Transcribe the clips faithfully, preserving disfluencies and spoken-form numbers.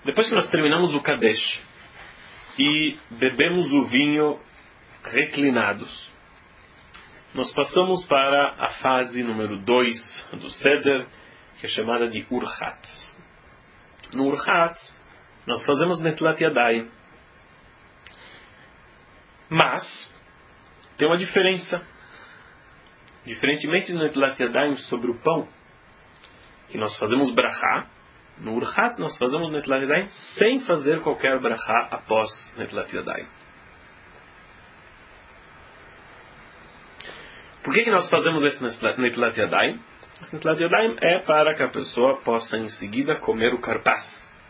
Depois que nós terminamos o Kadesh e bebemos o vinho reclinados, nós passamos para a fase número dois do Seder, que é chamada de Urchatz. No Urchatz, nós fazemos Netilat Yadayim. Mas, tem uma diferença. Diferentemente do Netilat Yadayim sobre o pão, que nós fazemos brachá, no Urchatz nós fazemos Netilat Yadayim sem fazer qualquer brachá após Netilat Yadayim. Por que, que nós fazemos esse Netilat Yadayim? Esse Netilat Yadayim é para que a pessoa possa em seguida comer o karpas.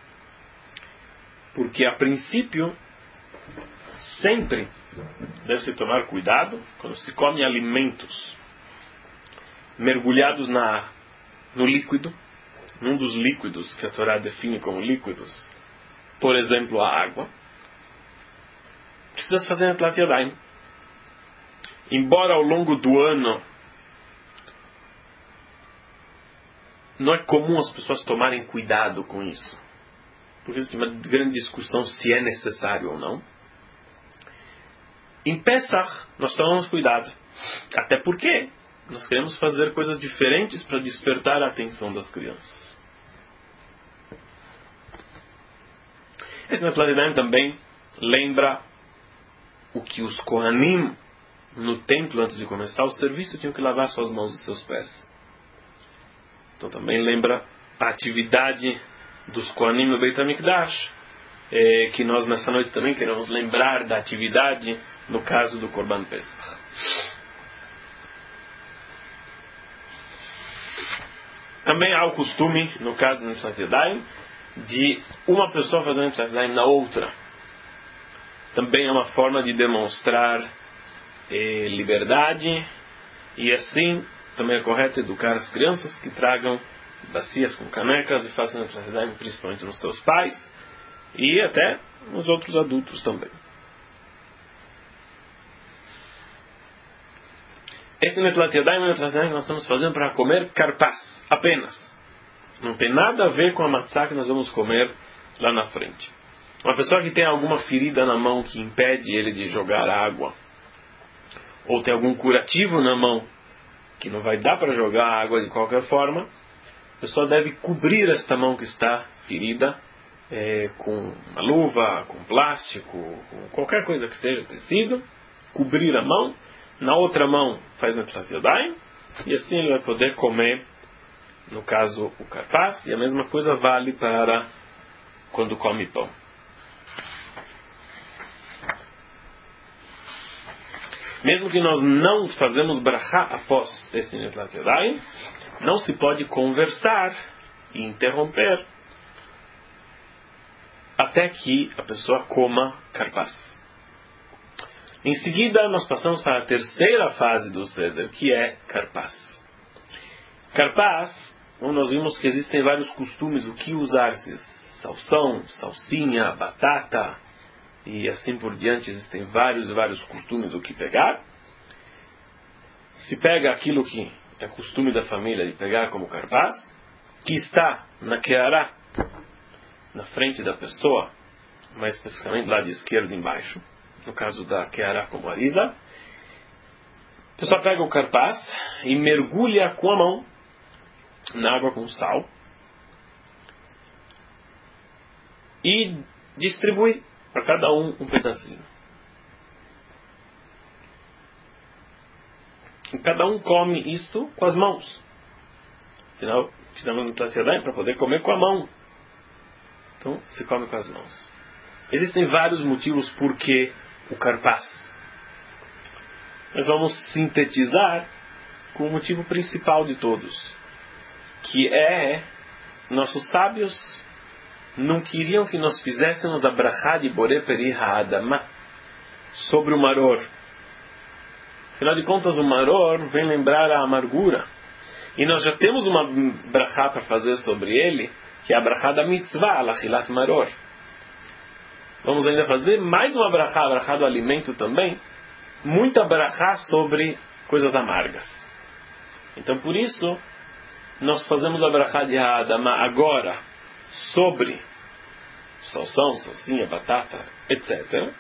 Porque a princípio, sempre deve-se tomar cuidado quando se come alimentos mergulhados na, no líquido, num dos líquidos que a Torá define como líquidos, por exemplo a água, precisa fazer Netilat Yadayim. Embora ao longo do ano não é comum as pessoas tomarem cuidado com isso, porque existe uma grande discussão se é necessário ou não. Em Pesach nós tomamos cuidado, até porque nós queremos fazer coisas diferentes para despertar a atenção das crianças. Esse Netilat Yadayim também lembra o que os Kohanim no templo, antes de começar o serviço, tinham que lavar suas mãos e seus pés. Então também lembra a atividade dos Kohanim no Beit HaMikdash, é, que nós nessa noite também queremos lembrar da atividade no caso do Korban Pesach. Também há o costume, no caso do Netilat Yadayim, de uma pessoa fazer Netilat Yadayim na outra. Também é uma forma de demonstrar eh, liberdade, e assim também é correto educar as crianças que tragam bacias com canecas e façam Netilat Yadayim principalmente nos seus pais e até nos outros adultos também. Esse Netilat Yadayim é o Netilat Yadayim que nós estamos fazendo para comer karpas, apenas. Não tem nada a ver com a matzá que nós vamos comer lá na frente. Uma pessoa que tem alguma ferida na mão que impede ele de jogar água, ou tem algum curativo na mão que não vai dar para jogar água de qualquer forma, a pessoa deve cobrir esta mão que está ferida é, com uma luva, com plástico, com qualquer coisa que seja tecido, cobrir a mão. Na outra mão faz Netilat Yadayim, e assim ele vai poder comer, no caso, o karpas, e a mesma coisa vale para quando come pão. Mesmo que nós não fazemos brachá após esse Netilat Yadayim, não se pode conversar e interromper até que a pessoa coma karpas. Em seguida, nós passamos para a terceira fase do Seder, que é karpas. Karpas, como nós vimos que existem vários costumes, o que usar, salsão, salsinha, batata, e assim por diante, existem vários e vários costumes do que pegar. Se pega aquilo que é costume da família de pegar como karpas, que está na keará, na frente da pessoa, mais especificamente lá de esquerda embaixo, no caso da keará como ariza, a pessoa pega o karpas e mergulha com a mão na água com sal e distribui para cada um um pedacinho. E cada um come isto com as mãos. Afinal, precisamos de Netilat Yadayim para poder comer com a mão. Então, se come com as mãos. Existem vários motivos por que o karpas. Mas vamos sintetizar com o motivo principal de todos, que é nossos sábios não queriam que nós fizéssemos a brachá de Boré Peri Ha'adamah sobre o maror. Afinal de contas, o maror vem lembrar a amargura. E nós já temos uma brachá para fazer sobre ele, que é a brachá da mitzvah, Lachilat Maror. Vamos ainda fazer mais uma brachá, a brachá do alimento também, muita brachá sobre coisas amargas. Então, por isso, nós fazemos a brachá de Ha'adamah agora sobre salsão, salsinha, batata, etcétera.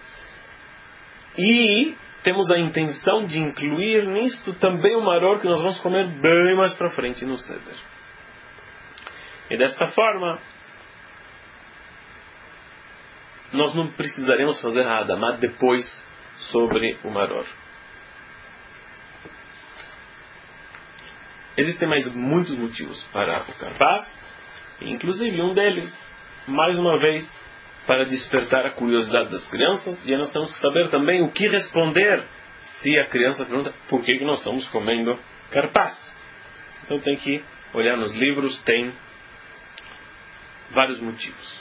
E temos a intenção de incluir nisto também o maror que nós vamos comer bem mais para frente no Seder. E desta forma, nós não precisaremos fazer a Hadamá depois sobre o maror. Existem mais muitos motivos para o carpaz, inclusive um deles, mais uma vez, para despertar a curiosidade das crianças, e nós temos que saber também o que responder se a criança pergunta por que nós estamos comendo carpaz. Então tem que olhar nos livros, tem vários motivos.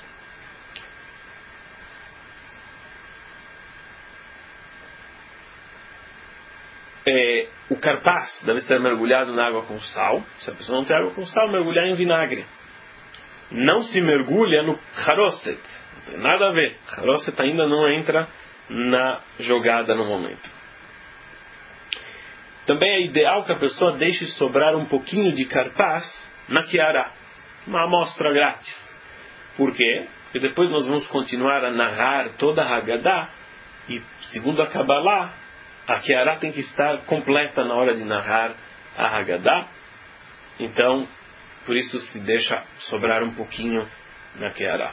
É, o carpaz deve ser mergulhado na água com sal. Se a pessoa não tem água com sal, mergulhar em vinagre. Não se mergulha no haroset. Não tem nada a ver. Haroset ainda não entra na jogada no momento. Também é ideal que a pessoa deixe sobrar um pouquinho de carpaz na Kiara. Uma amostra grátis. Por quê? Porque depois nós vamos continuar a narrar toda a Haggadah. E segundo a Kabbalah, a Kiara tem que estar completa na hora de narrar a Haggadah. Então, por isso se deixa sobrar um pouquinho na Kiara.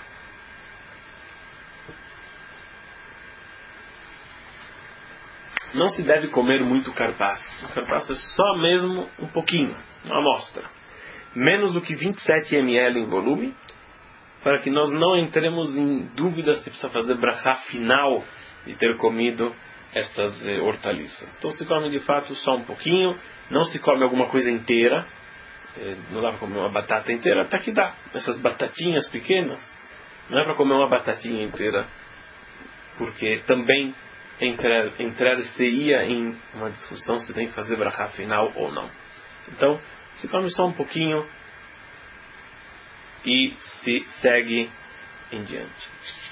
Não se deve comer muito carpaz. O carpaz é só mesmo um pouquinho, uma amostra. Menos do que vinte e sete mililitros em volume, para que nós não entremos em dúvida se precisa fazer brachá final de ter comido estas eh, hortaliças. Então se come de fato só um pouquinho, não se come alguma coisa inteira, eh, não dá para comer uma batata inteira, até que dá. Essas batatinhas pequenas, não é para comer uma batatinha inteira, porque também entrar, entrar-se-ia em uma discussão se tem que fazer brachá final ou não. Então, se come só um pouquinho e se segue em diante.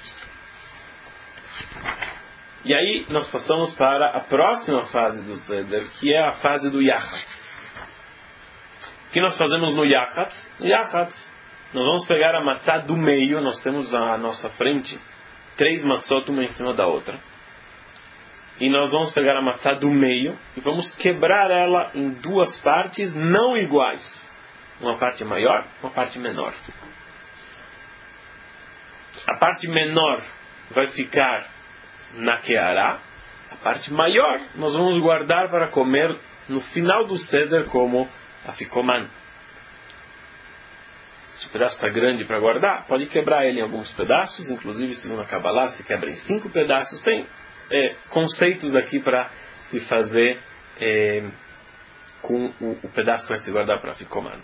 E aí nós passamos para a próxima fase do Seder, que é a fase do Yachatz. O que nós fazemos no Yachatz? No Yachatz, nós vamos pegar a matzá do meio, nós temos à nossa frente três matzot, uma em cima da outra. E nós vamos pegar a matzá do meio e vamos quebrar ela em duas partes não iguais. Uma parte maior, uma parte menor. A parte menor vai ficar na Keará. A parte maior nós vamos guardar para comer no final do Seder como afikoman. Se o pedaço está grande para guardar, pode quebrar ele em alguns pedaços. Inclusive, segundo a Kabbalah, se quebra em cinco pedaços. Tem é, conceitos aqui para se fazer é, com o, o pedaço que vai se guardar para afikoman.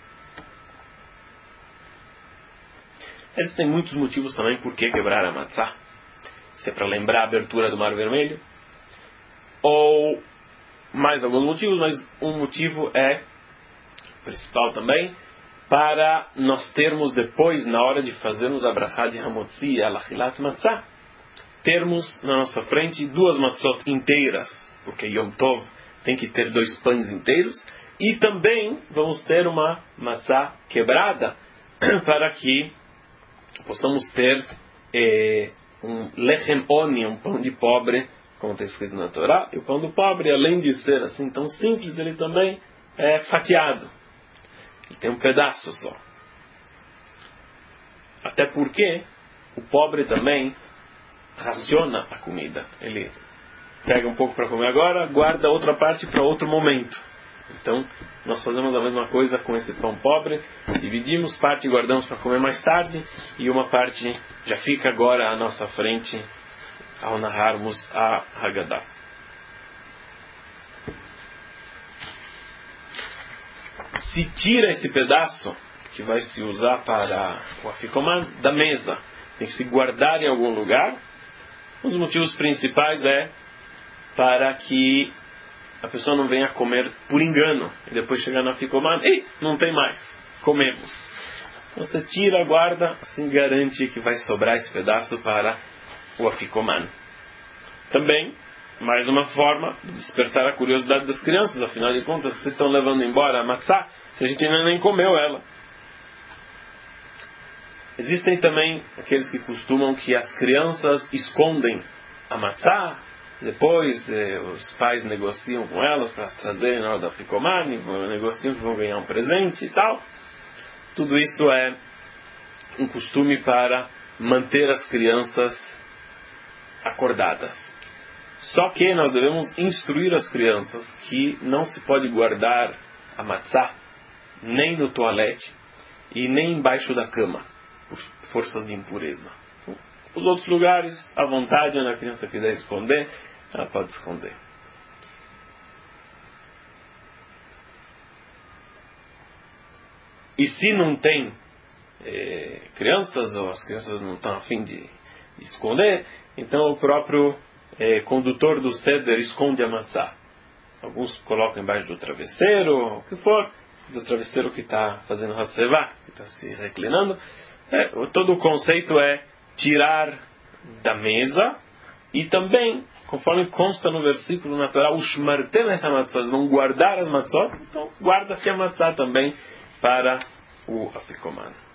Existem muitos motivos também por que quebrar a matzá. Se é para lembrar a abertura do Mar Vermelho, ou mais alguns motivos, mas um motivo é principal também, para nós termos depois, na hora de fazermos a brachá de Hamotzi e Alachilat Matzah, termos na nossa frente duas matzot inteiras, porque Yom Tov tem que ter dois pães inteiros, e também vamos ter uma matzá quebrada, para que possamos ter eh, um lechem oni, um pão de pobre, como está escrito na Torá. E o pão do pobre, além de ser assim tão simples, ele também é fatiado. Ele tem um pedaço só. Até porque o pobre também raciona a comida. Ele pega um pouco para comer agora, guarda outra parte para outro momento. Então, nós fazemos a mesma coisa com esse pão pobre. Dividimos parte e guardamos para comer mais tarde. E uma parte já fica agora à nossa frente ao narrarmos a Haggadah. Se tira esse pedaço, que vai se usar para o afikoman, da mesa. Tem que se guardar em algum lugar. Um dos motivos principais é para que a pessoa não venha comer por engano e depois chegar na afikoman, ei, não tem mais, comemos. Então você tira, guarda, assim garante que vai sobrar esse pedaço para o afikoman. Também, mais uma forma de despertar a curiosidade das crianças. Afinal de contas, vocês estão levando embora a matzá se a gente ainda nem comeu ela. Existem também aqueles que costumam que as crianças escondem a matzá, depois eh, os pais negociam com elas para as trazerem na hora da Afikoman, negociam que vão ganhar um presente e tal. Tudo isso é um costume para manter as crianças acordadas. Só que nós devemos instruir as crianças que não se pode guardar a matzá nem no toalete e nem embaixo da cama, por forças de impureza. Os outros lugares, à vontade, onde a criança quiser esconder, ela pode esconder. E se não tem eh, crianças, ou as crianças não estão a fim de, de esconder, então o próprio eh, condutor do seder esconde a matzá. Alguns colocam embaixo do travesseiro, o que for, do travesseiro que está fazendo hasevá, que está se reclinando. É, todo o conceito é tirar da mesa e também, conforme consta no versículo natural, os shmartem essa matzah, vão guardar as matzot, então guarda-se a matzah também para o Afikoman.